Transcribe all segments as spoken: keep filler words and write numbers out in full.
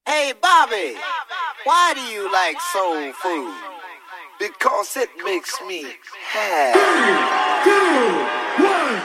Hey, Bobby, why do you like soul food? Because it makes me happy. Three, two, one.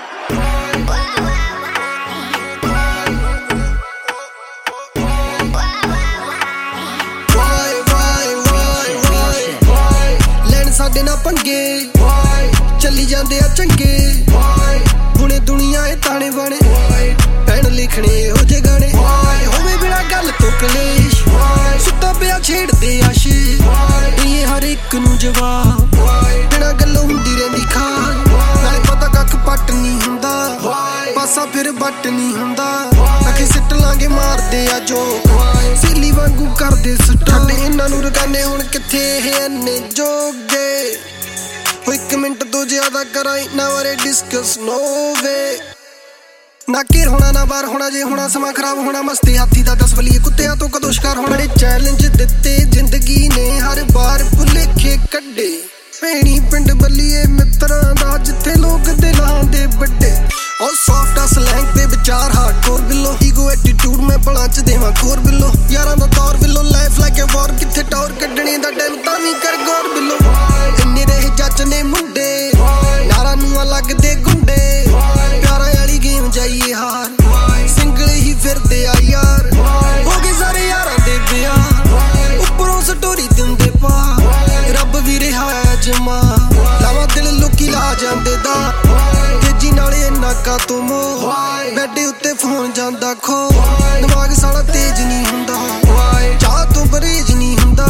ਸਾਡੇ ਨਾਲ ਪੰਗੇ ਚੱਲੀ ਜਾਂਦੇ ਆ ਚੰਗੇ ਹੁਣੇ ਦੁਨੀਆ ਇਹ ਤਾਣੇ ਬਾਣੇ ਪੈਣ ਲਿਖਣੇ ਇਹੋ ਜਿਹੇ ਗਾਣੇ ਹੋਵੇ ਬਿਨਾਂ ਗੱਲ ਤੋਂ ਕਲੇਸ਼ ਸੁੱਤਾ ਪਿਆ ਛੇੜਦੇ ਆਸ਼ੇ ਇਹ ਹਰ ਇੱਕ ਨੂੰ ਜਵਾਬ ਬਿਨਾਂ ਗੱਲੋਂ ਹੁੰਦੀ ਰਹਿੰਦੀ ਖਾਨ ਨਾਲੇ ਪਤਾ ਕੱਖ ਪੱਟ ਨਹੀਂ ਹੁੰਦਾ ਪਾਸਾ ਫਿਰ ਬੱਟ ਨਹੀਂ ਹੁੰਦਾ ਅੱਖੇ ਸਿੱਟ ਲਾਂਗੇ ਮਾਰਦੇ ਆ ਜੋ ਸੇਲੀ ਵਾਂਗੂ ਕਰਦੇ ਸਟਾ ਸਾਡੇ ਇਹਨਾਂ ਨੂੰ ਰਗਾਨੇ ਹੁਣ ਕਿੱਥੇ ਇਹ ਇੰਨੇ ਜੋਗੇ ਹੋ ਇੱਕ ਮਿੰਟ ਤੋਂ ਜ਼ਿਆਦਾ ਕਰਾਂ ਇਹਨਾਂ ਬਾਰੇ ਡਿਸਕਸ ਨੋ ਵੇ ਨਾ ਘੇਰ ਹੋਣਾ ਨਾ ਬਾਹਰ ਹੋਣਾ ਜੇ ਹੋਣਾ ਸਮਾਂ ਖਰਾਬ ਹੋਣਾ ਮਸਤੀ ਹਾਥੀ ਦਾ ਦਸ ਬਲੀਏ ਕੁੱਤਿਆਂ ਤੋਂ ਕਦੋਂ ਸ਼ਿਕਾਰ ਹੋਣਾ ਬੜੇ ਚੈਲੰਜ ਦਿੱਤੇ ਜ਼ਿੰਦਗੀ ਨੇ ਹਰ ਵਾਰ ਭੁਲੇਖੇ ਕੱਢੇ ਭੈਣੀ ਪਿੰਡ ਬੱਲੀਏ ਮਿੱਤਰਾਂ ਦਾ ਜਿੱਥੇ ਲੋਕ ਦਿਲਾਂ ਦੇ ਵੱਡੇ ਉਹ ਸੌਫਟ ਆ ਸਲੈਂਗ ਤੇ ਵਿਚਾਰ ਹਾਰਡਕੋਰ ਬਿੱਲੋ ਈਗੋ ਐਟੀਟਿਊਡ ਮੈਂ ਬਲਾਂ ਚ ਦੇਵਾਂ ਕੋਰ ਬਿੱਲੋ ਯਾਰਾਂ ਦਾ ਦੌਰ ਬਿੱਲੋ ਲਾਈਫ ਲਾਈਕ ਏ ਵਾਰ ਕਿੱਥੇ ਟੌਰ ਕੱਢਣੇ ਦਾ ਟਾਈਮ ਤਾਂ ਵੀ ਕਰ ਗੌਰ ਬਿੱਲੋ ਇੰਨੇ ਰਹੇ ਜੱਜ ਨੇ ਮੁੰਡੇ ਨਾਰਾਂ ਨੂੰ ਲੱਗਦੇ ਗੁੰਡੇ ਪਿਆਰਾਂ ਵਾਲੀ ਗੇਮ ਜਾਈਏ ਹਾਰ ਸਿੰਗਲ ਹੀ ਫਿਰਦੇ ਆ ਯਾਰ ਹੋ ਗਏ ਸਾਰੇ ਯਾਰਾਂ ਦੇ ਵਿਆਹ ਉੱਪਰੋਂ ਸਟੋਰੀ ਦਿੰਦੇ ਪਾ ਰੱਬ ਵੀ ਰਿਹਾ ਜਮਾ ਲਾਵਾ ਦਿਲ ਲੋਕੀ ਲਾ ਜਾਂਦੇ ਦਾ ਤੇਜੀ ਨਾਲੇ ਇੰਨਾ ਕਾ ਤੂੰ ਮੋ ਬੈਡੇ ਉੱਤੇ ਫੋਨ ਜਾਂਦਾ ਖੋ ਦਿਮਾਗ ਸਾਲਾ ਤੇਜ਼ ਨਹੀਂ ਹੁੰਦਾ ਚਾਹ ਤੋਂ ਬਰੇਜ ਨਹੀਂ ਹੁੰਦਾ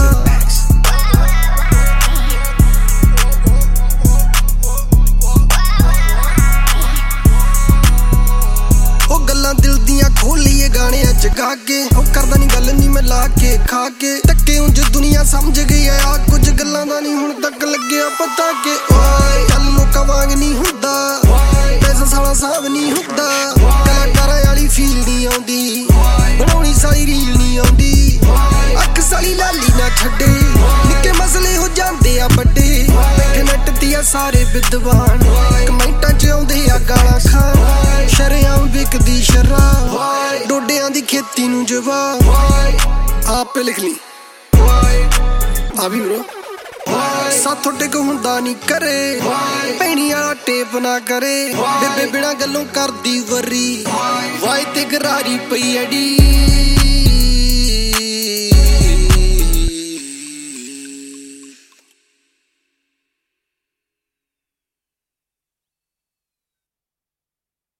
ਉਹ ਗੱਲਾਂ ਦਿਲ ਦੀਆਂ ਖੋਲੀਏ ਗਾਣਿਆਂ ਚ ਗਾ ਕੇ ਉਹ ਕਰਦਾ ਨਹੀਂ ਗੱਲ ਨਹੀਂ ਮੈਂ ਲਾ ਕੇ ਖਾ ਕੇ ਧੱਕੇ ਉਂਝ ਦੁਨੀਆ ਸਮਝ ਗਈ ਆ ਕੁਝ ਗੱਲਾਂ ਦਾ ਨਹੀਂ ਹੁਣ ਤੱਕ ਲੱਗਿਆ ਪਤਾ ਕਿ ਓਏ ਚੱਲ ਲੋਕਾਂ ਵਾਂਗ ਨਹੀਂ ਹੁੰਦਾ ਪੈਸਾ ਸਾਲਾ ਸਾਬ ਨਹੀਂ ਹੁੰਦਾ ਕਲਾਕਾਰਾਂ ਵਾਲੀ ਫੀਲ ਨਹੀਂ ਆਉਂਦੀ ਬਣਾਉਣੀ ਸਾਰੀ ਰੀਲ ਨਹੀਂ ਆਉਂਦੀ ਅੱਖ ਸਾਲੀ ਲਾਲੀ ਨਾ ਛੱਡੇ ਨਿੱਕੇ ਮਸਲੇ ਹੋ ਜਾਂਦੇ ਆ ਵੱਡੇ ਬੈਠੇ ਨੱਟ ਦੀਆਂ ਸਾਰੇ ਵਿਦਵਾਨ ਕਮੈਂਟਾਂ ਚ ਆਉਂਦੇ ਆ ਗਾਲਾਂ ਖਾਣ ਸ਼ਰਿਆਮ ਵਿਕਦੀ ਸ਼ਰਾਬ ਡੋਡਿਆਂ ਦੀ ਖੇਤੀ ਨੂੰ ਜਵਾਬ ਆਪੇ ਲਿਖ ਲਈ ਆ ਵੀ ਬ్రో ਸਾਥੋਂ ਟਿਕ ਹੁੰਦਾ ਨਹੀਂ ਕਰੇ ਭੈਣੀ ਵਾਲਾ ਟੇਪ ਨਾ ਕਰੇ ਬੇਬੇ ਬਿਨਾਂ ਗੱਲੋਂ ਕਰਦੀ ਵਰੀ ਵਾਈ ਤੇ ਗਰਾਰੀ ਪਈ ਐਡੀ